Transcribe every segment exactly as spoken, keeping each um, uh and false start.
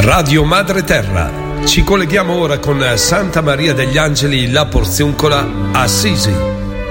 Radio Madre Terra. Ci colleghiamo ora con Santa Maria degli Angeli La Porziuncola, Assisi.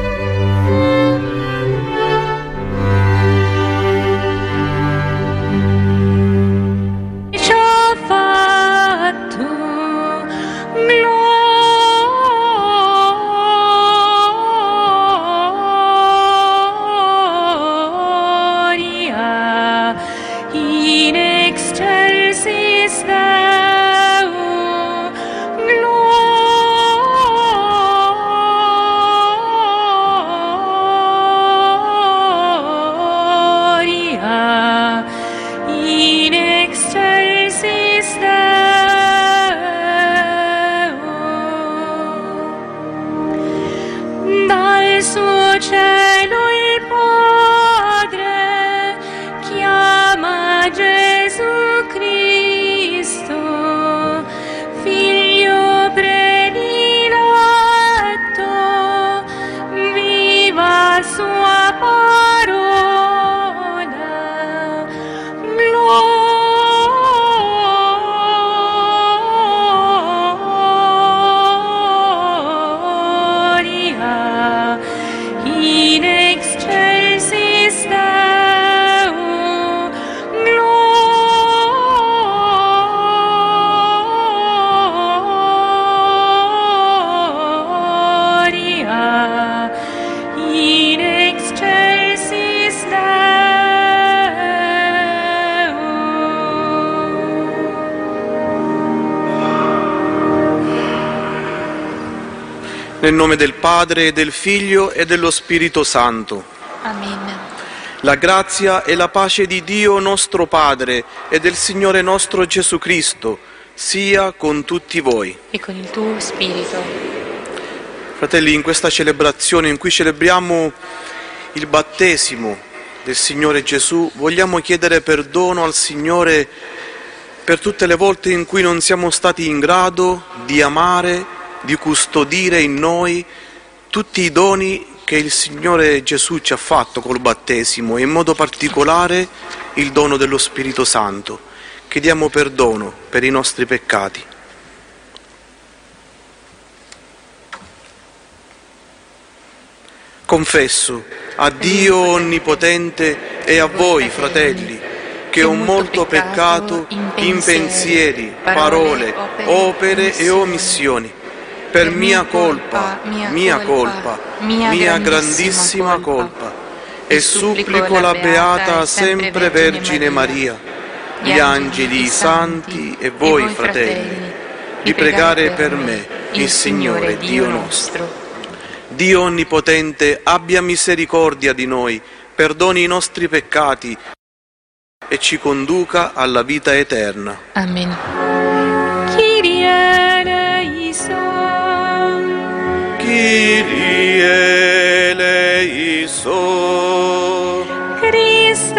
Nel nome del Padre, e del Figlio e dello Spirito Santo. Amen. La grazia e la pace di Dio nostro Padre e del Signore nostro Gesù Cristo sia con tutti voi. E con il tuo spirito. Fratelli, in questa celebrazione in cui celebriamo il battesimo del Signore Gesù, vogliamo chiedere perdono al Signore per tutte le volte in cui non siamo stati in grado di amare, di custodire in noi tutti i doni che il Signore Gesù ci ha fatto col battesimo, e in modo particolare il dono dello Spirito Santo. Chiediamo perdono per i nostri peccati. Confesso a Dio Onnipotente e a voi, fratelli, che ho molto peccato in pensieri, parole, opere e omissioni. Per mia colpa, mia colpa, mia grandissima colpa, e supplico la Beata sempre Vergine Maria, gli angeli, i santi e voi, fratelli, di pregare per me, il Signore Dio nostro. Dio Onnipotente abbia misericordia di noi, perdoni i nostri peccati e ci conduca alla vita eterna. Amen. Kyrie eleison, Christe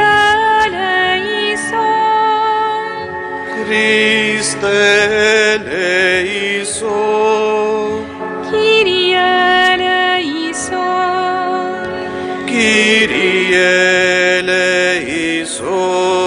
eleison, Christe eleison, Kyrie eleison, Kyrie eleison.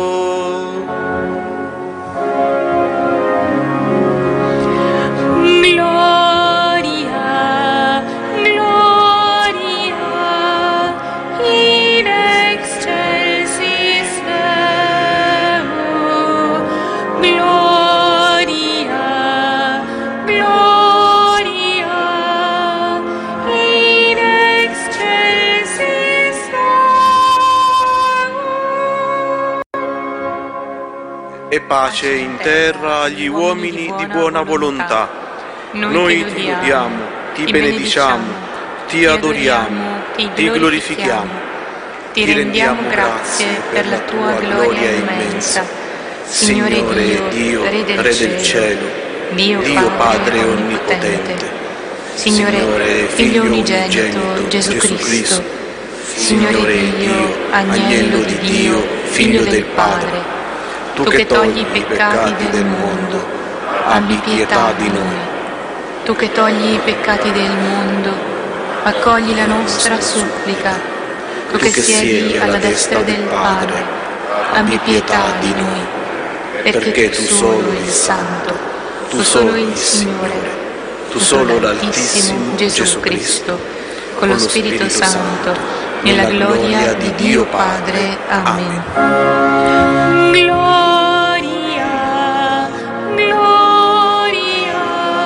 E pace in terra agli uomini di buona volontà. Noi ti lodiamo, ti benediciamo, ti adoriamo, ti glorifichiamo, ti rendiamo grazie per la tua gloria immensa. Signore Dio, Re del cielo, Dio Padre Onnipotente, Signore Figlio unigenito Gesù Cristo, Signore Dio, Agnello di Dio, Figlio del Padre, tu che togli i peccati del mondo, abbi pietà di noi. Tu che togli i peccati del mondo, accogli la nostra supplica. Tu che siedi alla destra del Padre, abbi pietà di noi. perché tu solo il Santo, tu solo il Signore, tu solo l'Altissimo Gesù Cristo, con lo Spirito Santo, nella gloria di Dio Padre. Amen. Gloria, gloria,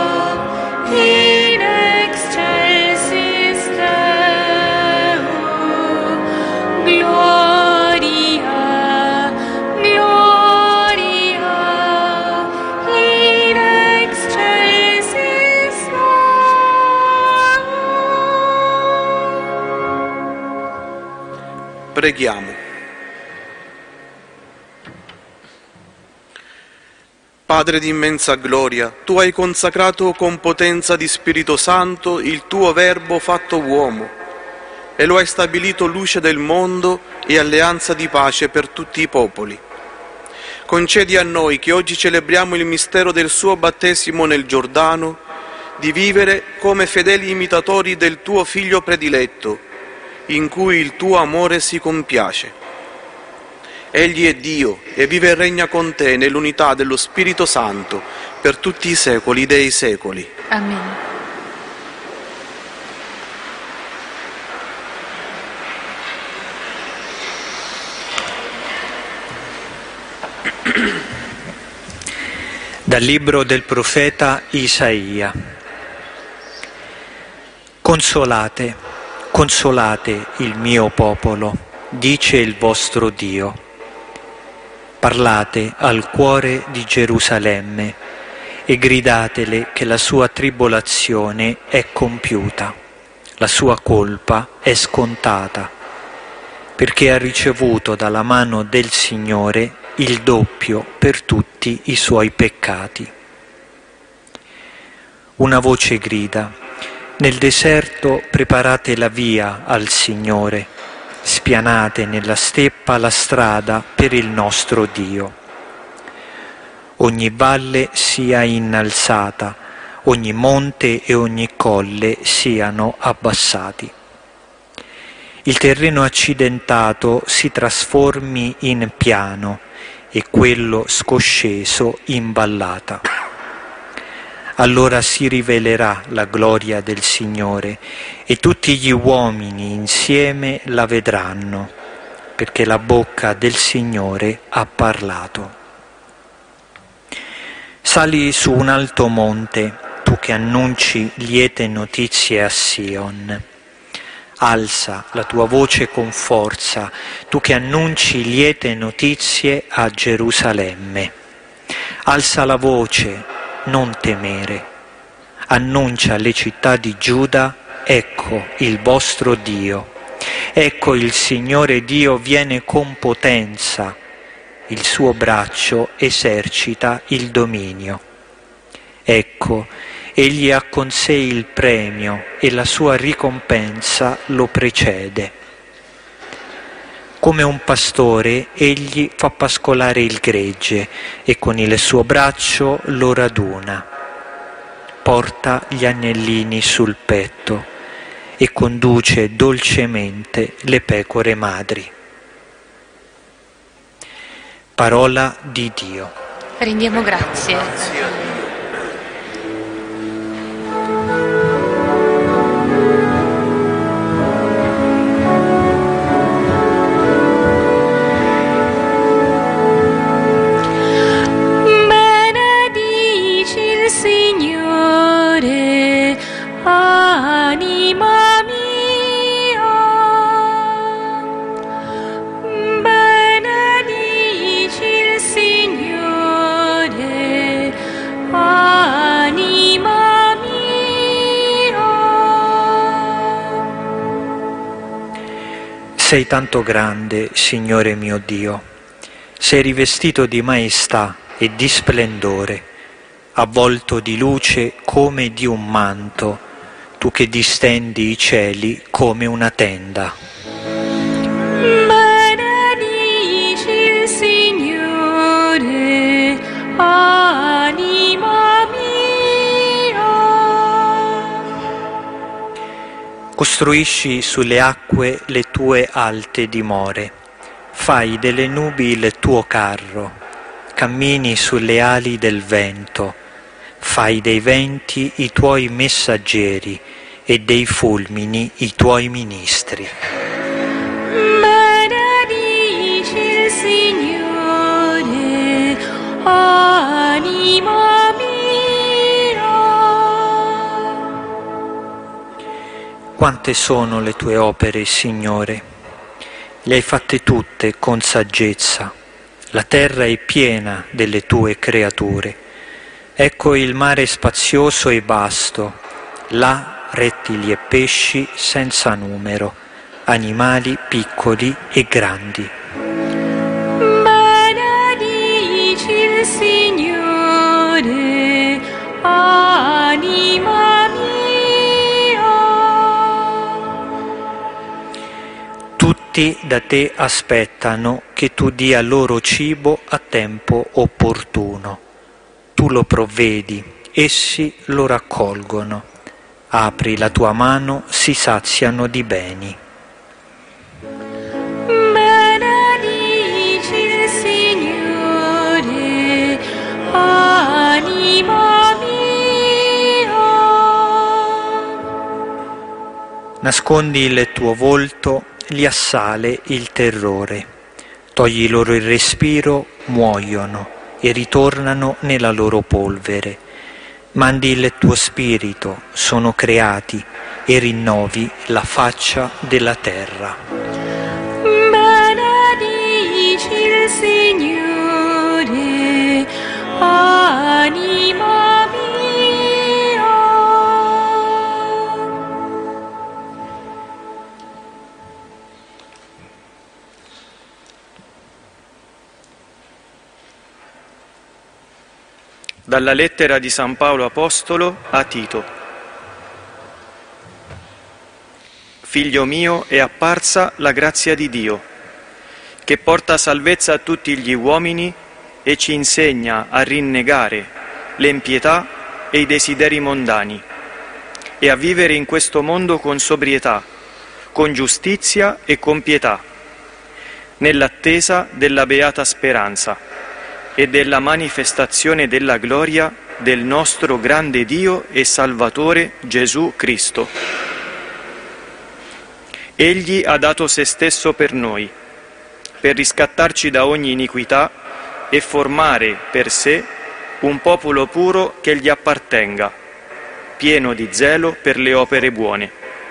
in excelsis Deo, gloria, gloria, in excelsis Deo. Preghiamo. Padre di immensa gloria, tu hai consacrato con potenza di Spirito Santo il tuo Verbo fatto uomo e lo hai stabilito luce del mondo e alleanza di pace per tutti i popoli. Concedi a noi che oggi celebriamo il mistero del suo battesimo nel Giordano, di vivere come fedeli imitatori del tuo Figlio prediletto, in cui il tuo amore si compiace. Egli è Dio e vive e regna con te nell'unità dello Spirito Santo per tutti i secoli dei secoli. Amen. Dal libro del profeta Isaia. Consolate, consolate il mio popolo, dice il vostro Dio. Parlate al cuore di Gerusalemme e gridatele che la sua tribolazione è compiuta, la sua colpa è scontata, perché ha ricevuto dalla mano del Signore il doppio per tutti i suoi peccati. Una voce grida: nel deserto preparate la via al Signore, spianate nella steppa la strada per il nostro Dio. Ogni valle sia innalzata, ogni monte e ogni colle siano abbassati. Il terreno accidentato si trasformi in piano e quello scosceso in vallata. Allora si rivelerà la gloria del Signore e tutti gli uomini insieme la vedranno, perché la bocca del Signore ha parlato. Sali su un alto monte, tu che annunci liete notizie a Sion. Alza la tua voce con forza, tu che annunci liete notizie a Gerusalemme. Alza la voce, non temere. Annuncia alle città di Giuda: ecco il vostro Dio. Ecco il Signore Dio viene con potenza. Il suo braccio esercita il dominio. Ecco, egli ha con sé il premio e la sua ricompensa lo precede. Come un pastore egli fa pascolare il gregge e con il suo braccio lo raduna. Porta gli agnellini sul petto e conduce dolcemente le pecore madri. Parola di Dio. Rendiamo grazie. Sei tanto grande, Signore mio Dio, sei rivestito di maestà e di splendore, avvolto di luce come di un manto, tu che distendi i cieli come una tenda. Benedici il Signore, anima mia. Costruisci sulle acque le tue alte dimore, fai delle nubi il tuo carro, cammini sulle ali del vento, fai dei venti i tuoi messaggeri e dei fulmini i tuoi ministri. Benedici il Signore, anima mia. Quante sono le tue opere, Signore? Le hai fatte tutte con saggezza. La terra è piena delle tue creature. Ecco il mare spazioso e vasto, là rettili e pesci senza numero, animali piccoli e grandi. Benedici il Signore, anima mia. Tutti da te aspettano che tu dia loro cibo a tempo opportuno. Tu lo provvedi, essi lo raccolgono. Apri la tua mano, si saziano di beni. Benedici il Signore, anima mia. Nascondi il tuo volto, li assale il terrore. Togli loro il respiro, muoiono e ritornano nella loro polvere. Mandi il tuo spirito, sono creati, e rinnovi la faccia della terra. Benedici il Signore, anima mia. Dalla lettera di San Paolo Apostolo a Tito. Figlio mio, è apparsa la grazia di Dio, che porta salvezza a tutti gli uomini e ci insegna a rinnegare l'empietà e i desideri mondani e a vivere in questo mondo con sobrietà, con giustizia e con pietà, nell'attesa della beata speranza e della manifestazione della gloria del nostro grande Dio e Salvatore Gesù Cristo. Egli ha dato se stesso per noi, per riscattarci da ogni iniquità e formare per sé un popolo puro che gli appartenga, pieno di zelo per le opere buone.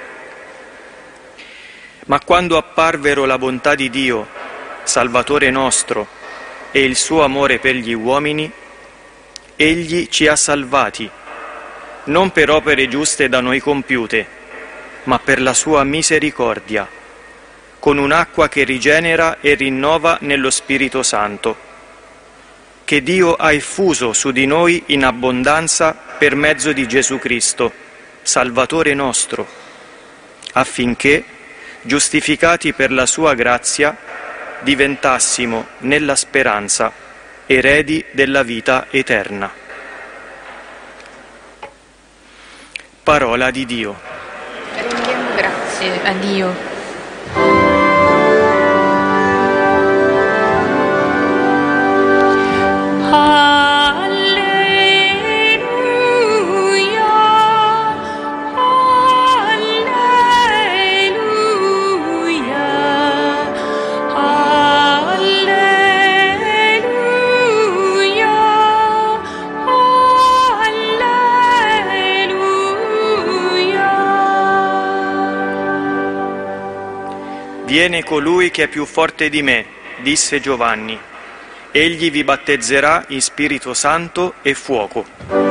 Ma quando apparvero la bontà di Dio, Salvatore nostro, e il suo amore per gli uomini, egli ci ha salvati, non per opere giuste da noi compiute, ma per la sua misericordia, con un'acqua che rigenera e rinnova nello Spirito Santo, che Dio ha effuso su di noi in abbondanza per mezzo di Gesù Cristo, Salvatore nostro, affinché, giustificati per la sua grazia, diventassimo nella speranza eredi della vita eterna. Parola di Dio. Rendiamo grazie a Dio. Viene colui che è più forte di me, disse Giovanni. Egli vi battezzerà in Spirito Santo e fuoco.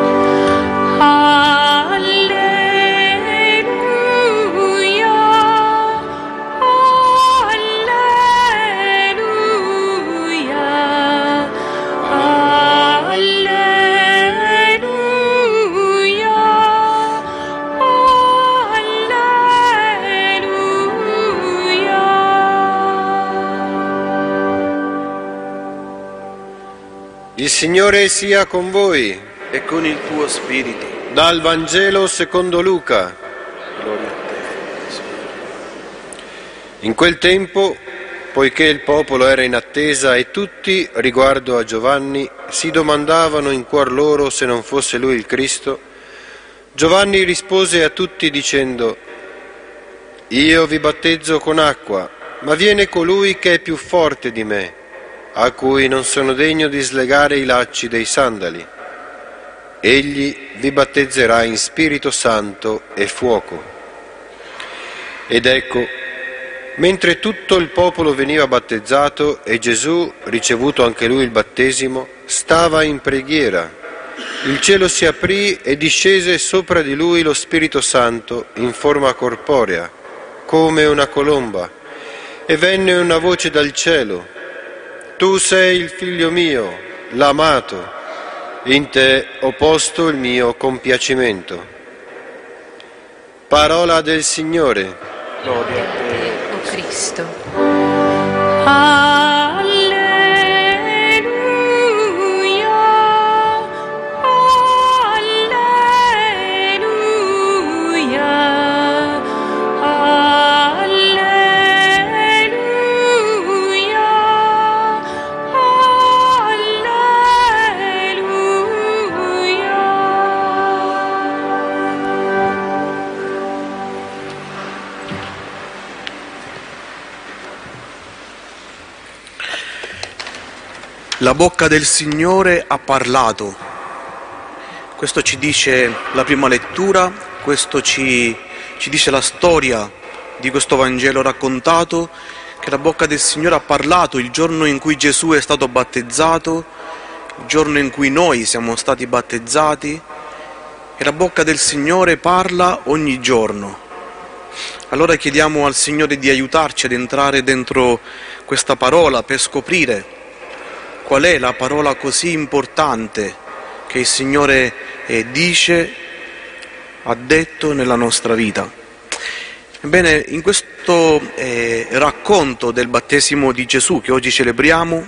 Il Signore sia con voi e con il tuo spirito. Dal Vangelo secondo Luca. Gloria a te, Signore. In quel tempo poiché il popolo era in attesa e tutti, riguardo a Giovanni, si domandavano in cuor loro se non fosse lui il Cristo, Giovanni rispose a tutti dicendo: «Io vi battezzo con acqua, ma viene colui che è più forte di me, a cui non sono degno di slegare i lacci dei sandali. Egli vi battezzerà in Spirito Santo e fuoco». Ed ecco, mentre tutto il popolo veniva battezzato e Gesù, ricevuto anche lui il battesimo, stava in preghiera, il cielo si aprì e discese sopra di lui lo Spirito Santo in forma corporea, come una colomba, e venne una voce dal cielo: «Tu sei il figlio mio, l'amato, in te ho posto il mio compiacimento». Parola del Signore. Gloria a te, o Cristo. La bocca del Signore ha parlato. Questo ci dice la prima lettura, questo ci, ci dice la storia di questo Vangelo raccontato, che la bocca del Signore ha parlato il giorno in cui Gesù è stato battezzato, il giorno in cui noi siamo stati battezzati, e la bocca del Signore parla ogni giorno. Allora chiediamo al Signore di aiutarci ad entrare dentro questa parola per scoprire qual è la parola così importante che il Signore eh, dice, ha detto nella nostra vita. Ebbene, in questo eh, racconto del battesimo di Gesù che oggi celebriamo,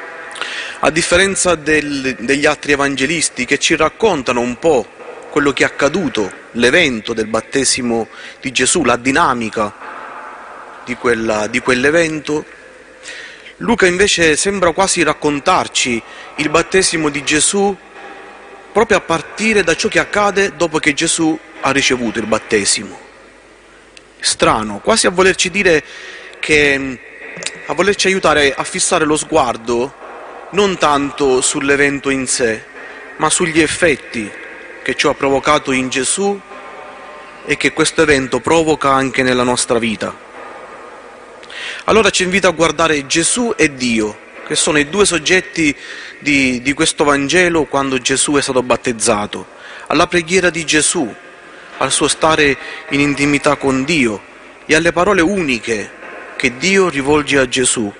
a differenza del, degli altri evangelisti che ci raccontano un po' quello che è accaduto, l'evento del battesimo di Gesù, la dinamica di, quella, di quell'evento, Luca invece sembra quasi raccontarci il battesimo di Gesù proprio a partire da ciò che accade dopo che Gesù ha ricevuto il battesimo. Strano, quasi a volerci dire che, a volerci aiutare a fissare lo sguardo non tanto sull'evento in sé, ma sugli effetti che ciò ha provocato in Gesù e che questo evento provoca anche nella nostra vita. Allora ci invita a guardare Gesù e Dio, che sono i due soggetti di, di questo Vangelo quando Gesù è stato battezzato, alla preghiera di Gesù, al suo stare in intimità con Dio e alle parole uniche che Dio rivolge a Gesù.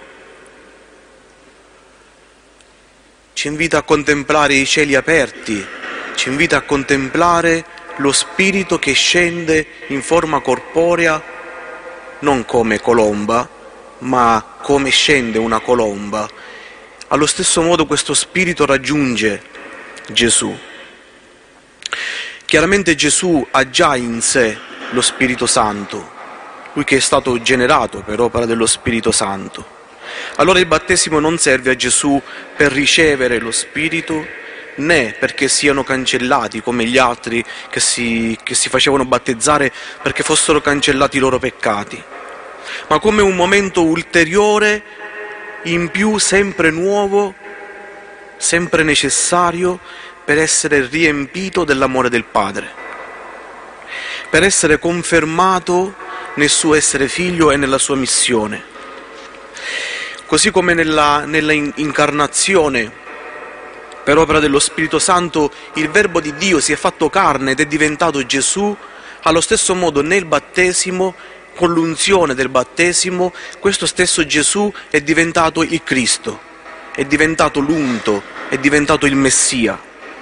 Ci invita a contemplare i cieli aperti, ci invita a contemplare lo Spirito che scende in forma corporea, non come colomba, ma come scende una colomba. Allo stesso modo questo Spirito raggiunge Gesù. Chiaramente Gesù ha già in sé lo Spirito Santo, lui che è stato generato per opera dello Spirito Santo. Allora il battesimo non serve a Gesù per ricevere lo Spirito, né perché siano cancellati come gli altri che si, che si facevano battezzare perché fossero cancellati i loro peccati, ma come un momento ulteriore, in più, sempre nuovo, sempre necessario per essere riempito dell'amore del Padre, per essere confermato nel suo essere figlio e nella sua missione. Così come nella, nella incarnazione, per opera dello Spirito Santo, il Verbo di Dio si è fatto carne ed è diventato Gesù, allo stesso modo nel battesimo, con l'unzione del battesimo, questo stesso Gesù è diventato il Cristo, è diventato l'unto, è diventato il Messia.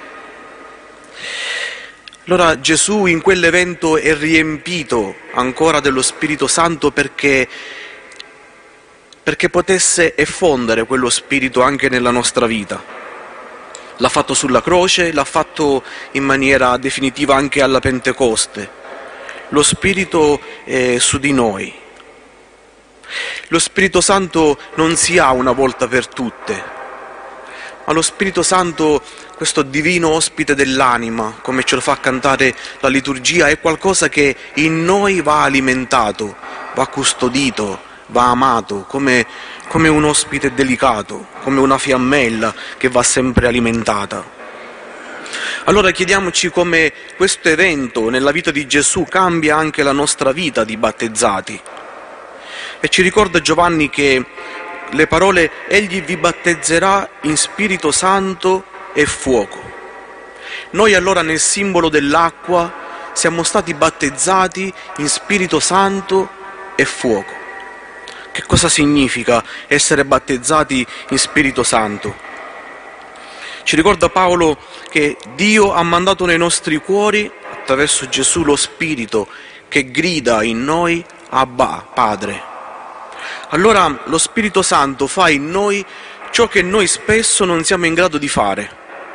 Allora Gesù in quell'evento è riempito ancora dello Spirito Santo perché, perché potesse effondere quello Spirito anche nella nostra vita. L'ha fatto sulla croce, l'ha fatto in maniera definitiva anche alla Pentecoste. Lo Spirito è su di noi. Lo Spirito Santo non si ha una volta per tutte, ma lo Spirito Santo, questo divino ospite dell'anima, come ce lo fa cantare la liturgia, è qualcosa che in noi va alimentato, va custodito, va amato, come, come un ospite delicato, come una fiammella che va sempre alimentata. Allora chiediamoci come questo evento nella vita di Gesù cambia anche la nostra vita di battezzati. E ci ricorda Giovanni che le parole «Egli vi battezzerà in Spirito Santo e fuoco». Noi allora nel simbolo dell'acqua siamo stati battezzati in Spirito Santo e fuoco. Che cosa significa essere battezzati in Spirito Santo? Ci ricorda Paolo che Dio ha mandato nei nostri cuori, attraverso Gesù, lo Spirito che grida in noi Abba, Padre. Allora lo Spirito Santo fa in noi ciò che noi spesso non siamo in grado di fare.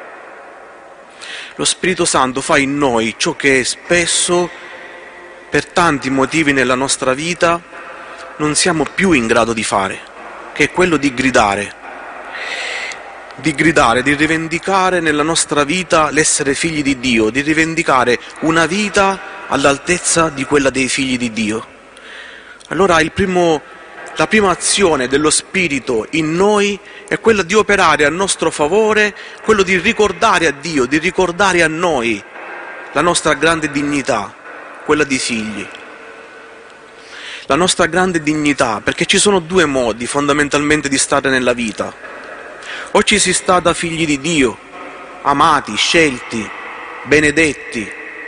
Lo Spirito Santo fa in noi ciò che spesso, per tanti motivi nella nostra vita, non siamo più in grado di fare, che è quello di gridare. Di gridare, di rivendicare nella nostra vita l'essere figli di Dio, di rivendicare una vita all'altezza di quella dei figli di Dio. Allora il primo, la prima azione dello Spirito in noi è quella di operare a nostro favore, quello di ricordare a Dio, di ricordare a noi la nostra grande dignità, quella di figli. La nostra grande dignità, perché ci sono due modi fondamentalmente di stare nella vita. O ci si sta da figli di Dio, amati, scelti, benedetti,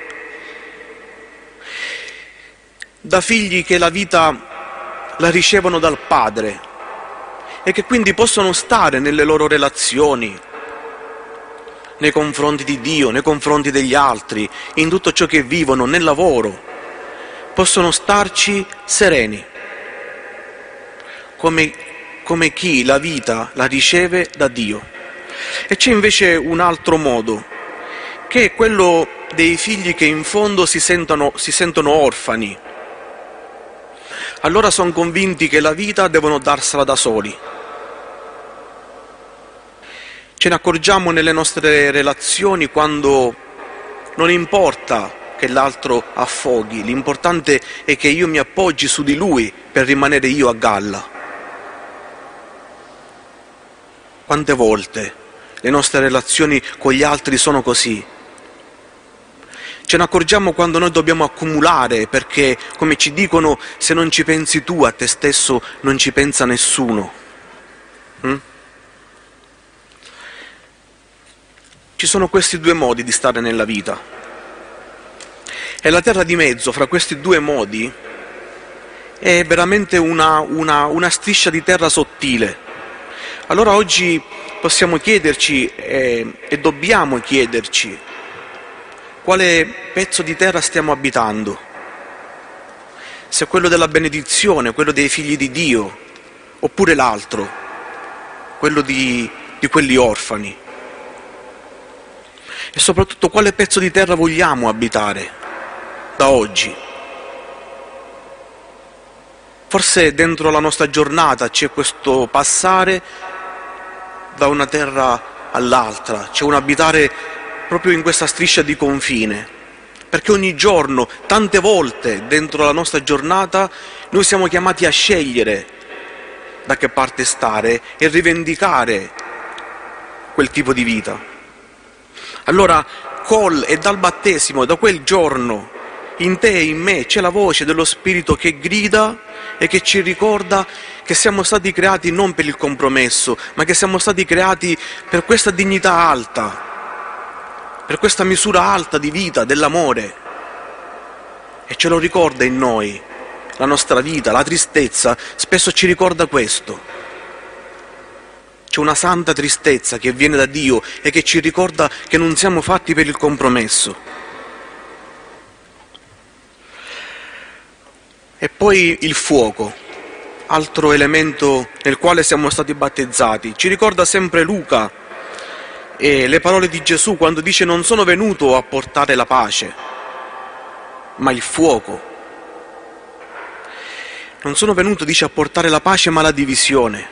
da figli che la vita la ricevono dal Padre e che quindi possono stare nelle loro relazioni, nei confronti di Dio, nei confronti degli altri, in tutto ciò che vivono, nel lavoro, possono starci sereni, come come chi la vita la riceve da Dio. E c'è invece un altro modo, che è quello dei figli che in fondo si sentono, si sentono orfani. Allora sono convinti che la vita devono darsela da soli. Ce ne accorgiamo nelle nostre relazioni quando non importa che l'altro affoghi, l'importante è che io mi appoggi su di lui per rimanere io a galla. Quante volte le nostre relazioni con gli altri sono così? Ce ne accorgiamo quando noi dobbiamo accumulare perché, come ci dicono, se non ci pensi tu a te stesso non ci pensa nessuno. Mm? Ci sono questi due modi di stare nella vita. E la terra di mezzo fra questi due modi è veramente una, una, una striscia di terra sottile. Allora oggi possiamo chiederci eh, e dobbiamo chiederci quale pezzo di terra stiamo abitando, se è quello della benedizione, quello dei figli di Dio, oppure l'altro, quello di, di quelli orfani. E soprattutto quale pezzo di terra vogliamo abitare da oggi. Forse dentro la nostra giornata c'è questo passare da una terra all'altra, c'è un abitare proprio in questa striscia di confine, perché ogni giorno, tante volte dentro la nostra giornata, noi siamo chiamati a scegliere da che parte stare e rivendicare quel tipo di vita. Allora, col e dal battesimo, da quel giorno, in te e in me c'è la voce dello Spirito che grida e che ci ricorda che siamo stati creati non per il compromesso, ma che siamo stati creati per questa dignità alta, per questa misura alta di vita, dell'amore. E ce lo ricorda in noi. La nostra vita, la tristezza, spesso ci ricorda questo. C'è una santa tristezza che viene da Dio e che ci ricorda che non siamo fatti per il compromesso. E poi il fuoco, altro elemento nel quale siamo stati battezzati. Ci ricorda sempre Luca e le parole di Gesù quando dice: non sono venuto a portare la pace, ma il fuoco. Non sono venuto, dice, a portare la pace ma la divisione.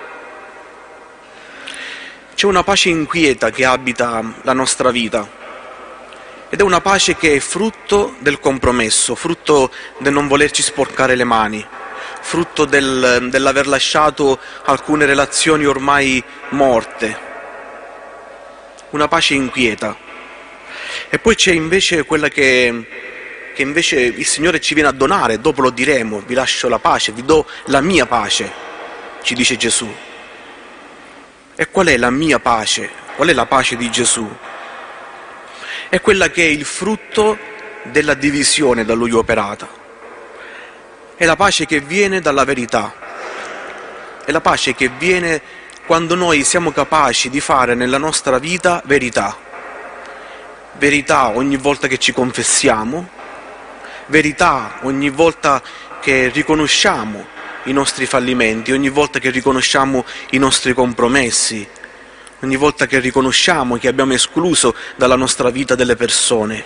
C'è una pace inquieta che abita la nostra vita ed è una pace che è frutto del compromesso, frutto del non volerci sporcare le mani, frutto del, dell'aver lasciato alcune relazioni ormai morte. Una pace inquieta. E poi c'è invece quella che, che invece il Signore ci viene a donare, dopo lo diremo, vi lascio la pace, vi do la mia pace, ci dice Gesù. E qual è la mia pace? Qual è la pace di Gesù? È quella che è il frutto della divisione da Lui operata. È la pace che viene dalla verità. È la pace che viene quando noi siamo capaci di fare nella nostra vita verità. Verità ogni volta che ci confessiamo, verità ogni volta che riconosciamo i nostri fallimenti, ogni volta che riconosciamo i nostri compromessi, ogni volta che riconosciamo che abbiamo escluso dalla nostra vita delle persone.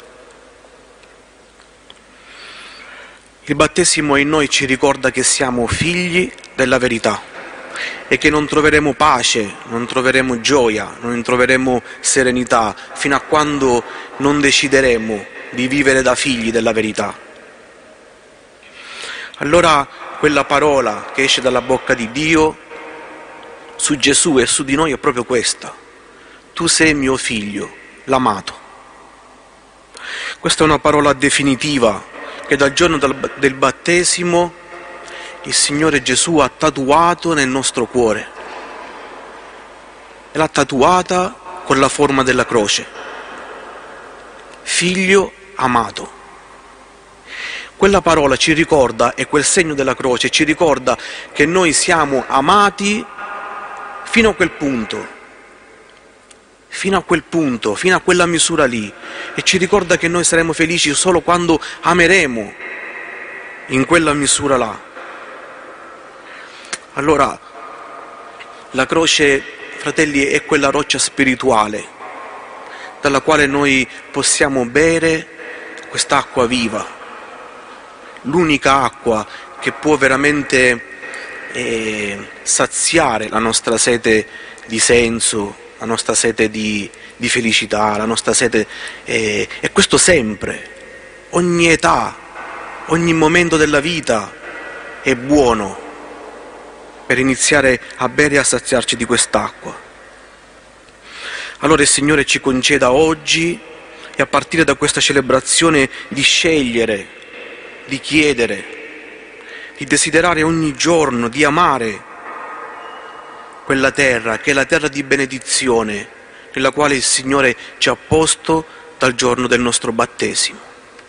Il battesimo in noi ci ricorda che siamo figli della verità e che non troveremo pace, non troveremo gioia, non troveremo serenità fino a quando non decideremo di vivere da figli della verità. Allora quella parola che esce dalla bocca di Dio su Gesù e su di noi è proprio questa: tu sei mio figlio, l'amato. Questa è una parola definitiva che dal giorno del battesimo il Signore Gesù ha tatuato nel nostro cuore e l'ha tatuata con la forma della croce. Figlio amato. Quella parola ci ricorda, e quel segno della croce ci ricorda che noi siamo amati fino a quel punto, fino a quel punto, fino a quella misura lì, e ci ricorda che noi saremo felici solo quando ameremo in quella misura là. Allora, la croce, fratelli, è quella roccia spirituale dalla quale noi possiamo bere quest'acqua viva. L'unica acqua che può veramente eh, saziare la nostra sete di senso, la nostra sete di, di felicità, la nostra sete, eh, e questo sempre, ogni età, ogni momento della vita è buono per iniziare a bere e a saziarci di quest'acqua. Allora il Signore ci conceda oggi e a partire da questa celebrazione di scegliere, di chiedere, di desiderare ogni giorno, di amare quella terra che è la terra di benedizione nella quale il Signore ci ha posto dal giorno del nostro battesimo.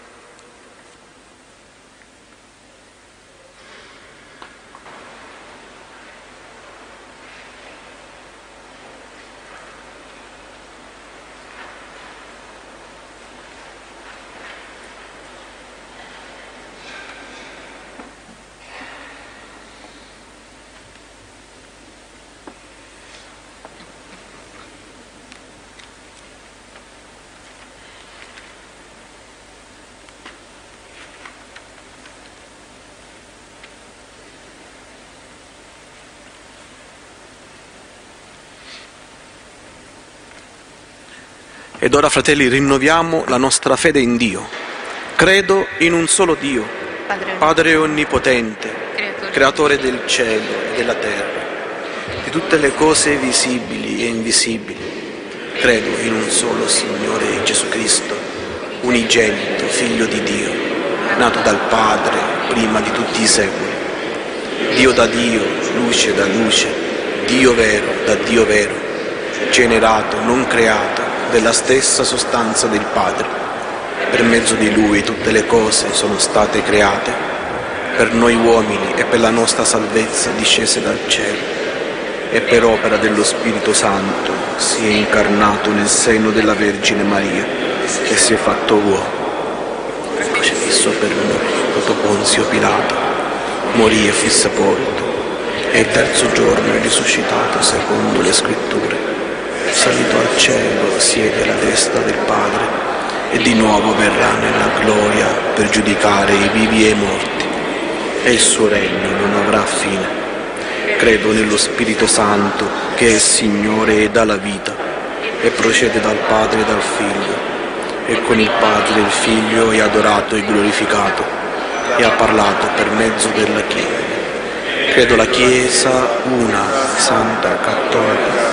Ed ora, fratelli, rinnoviamo la nostra fede in Dio. Credo in un solo Dio, Padre Onnipotente, Creatore del cielo e della terra, di tutte le cose visibili e invisibili. Credo in un solo Signore Gesù Cristo, unigenito, Figlio di Dio, nato dal Padre prima di tutti i secoli. Dio da Dio, luce da luce, Dio vero da Dio vero, generato, non creato, della stessa sostanza del Padre. Per mezzo di Lui tutte le cose sono state create, per noi uomini e per la nostra salvezza discese dal cielo, e per opera dello Spirito Santo si è incarnato nel seno della Vergine Maria e si è fatto uomo. Crocifisso per noi sotto Ponzio Pilato, morì e fu sepolto, e il terzo giorno è risuscitato secondo le Scritture. Salito al cielo, siede alla destra del Padre e di nuovo verrà nella gloria per giudicare i vivi e i morti. e il suo regno non avrà fine. Credo nello Spirito Santo, che è Signore e dà la vita, e procede dal Padre e dal Figlio, e con il Padre e il Figlio è adorato e glorificato, e ha parlato per mezzo della Chiesa. Credo la Chiesa una, santa, cattolica.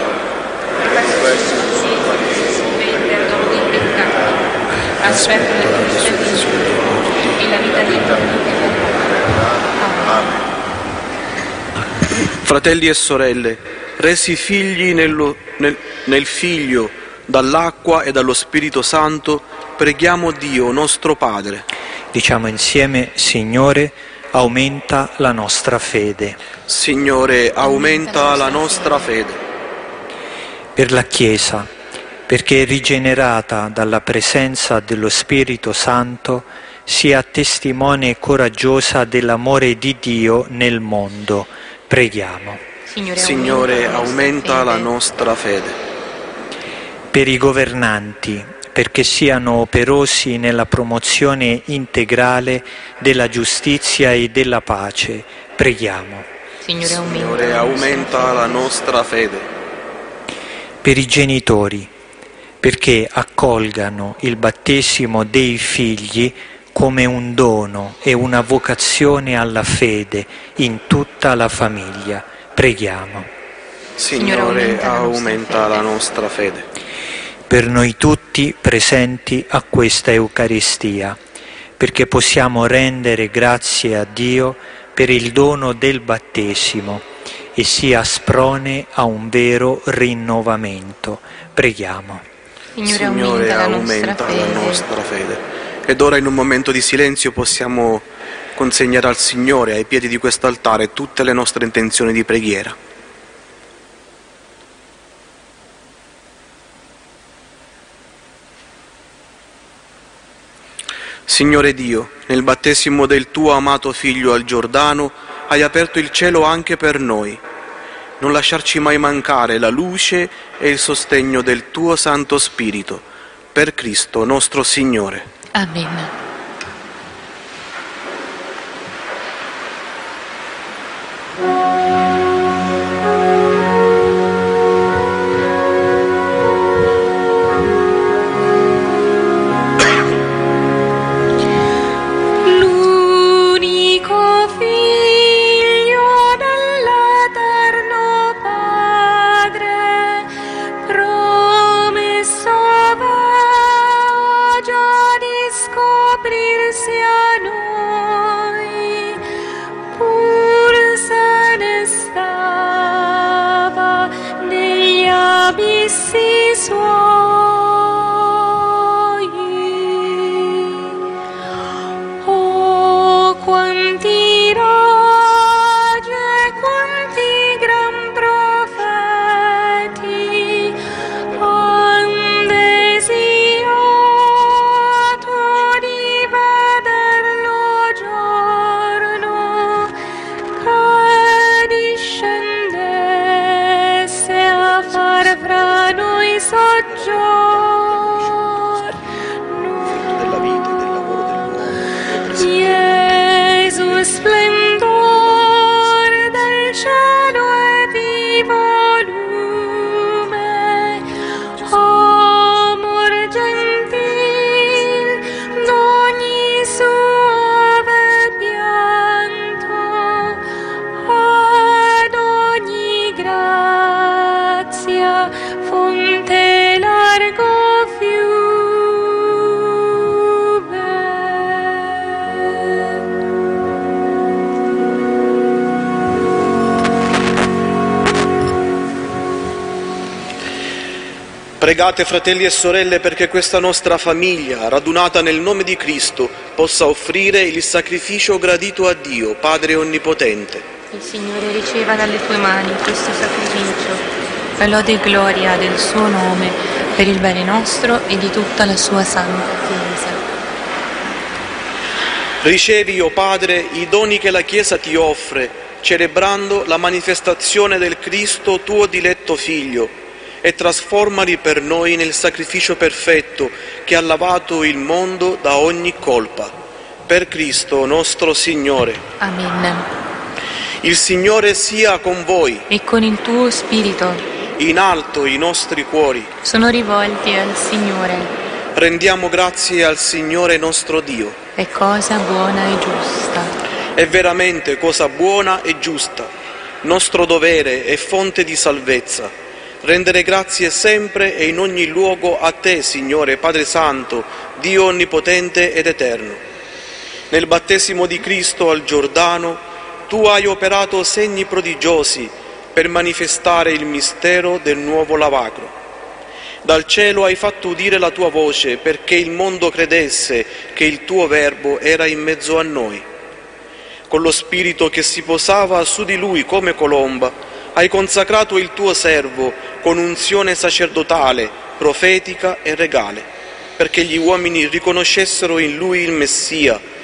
Aspetto la risurrezione dei morti e la vita eterna. Amen. Fratelli e sorelle, resi figli nello, nel, nel Figlio, dall'acqua e dallo Spirito Santo, preghiamo Dio, nostro Padre. Diciamo insieme: Signore, aumenta la nostra fede. Signore, aumenta la nostra fede. Per la Chiesa, perché rigenerata dalla presenza dello Spirito Santo, sia testimone coraggiosa dell'amore di Dio nel mondo. Preghiamo. Signore, Signore, aumenta la nostra fede. Per i governanti, perché siano operosi nella promozione integrale della giustizia e della pace. Preghiamo. Signore, aumenta, Signore, aumenta la nostra fede. Per i genitori, perché accolgano il battesimo dei figli come un dono e una vocazione alla fede in tutta la famiglia. Preghiamo. Signore, aumenta la nostra fede. Per noi tutti presenti a questa Eucaristia, perché possiamo rendere grazie a Dio per il dono del battesimo e sia sprone a un vero rinnovamento. Preghiamo. Signore, Signore, aumenta, aumenta la, nostra la nostra fede. Ed ora in un momento di silenzio possiamo consegnare al Signore, ai piedi di quest'altare, tutte le nostre intenzioni di preghiera. Signore Dio, nel battesimo del tuo amato Figlio al Giordano, hai aperto il cielo anche per noi. Non lasciarci mai mancare la luce e il sostegno del tuo Santo Spirito. Per Cristo nostro Signore. Amen. Pregate, fratelli e sorelle, perché questa nostra famiglia, radunata nel nome di Cristo, possa offrire il sacrificio gradito a Dio, Padre Onnipotente. Il Signore riceva dalle tue mani questo sacrificio, per lode e gloria del suo nome, per il bene nostro e di tutta la sua santa Chiesa. Ricevi, o Padre, i doni che la Chiesa ti offre, celebrando la manifestazione del Cristo, tuo diletto Figlio, e trasformali per noi nel sacrificio perfetto che ha lavato il mondo da ogni colpa. per Cristo nostro Signore. Amen. Il Signore sia con voi. E con il tuo spirito. In alto i nostri cuori. Sono rivolti al Signore. Rendiamo grazie al Signore nostro Dio. È cosa buona e giusta. È veramente cosa buona e giusta, nostro dovere e fonte di salvezza, rendere grazie sempre e in ogni luogo a Te, Signore, Padre Santo, Dio Onnipotente ed Eterno. Nel battesimo di Cristo al Giordano, Tu hai operato segni prodigiosi per manifestare il mistero del nuovo lavacro. Dal cielo hai fatto udire la Tua voce perché il mondo credesse che il Tuo Verbo era in mezzo a noi. Con lo Spirito che si posava su di Lui come colomba, hai consacrato il Tuo servo con unzione sacerdotale, profetica e regale, perché gli uomini riconoscessero in Lui il Messia,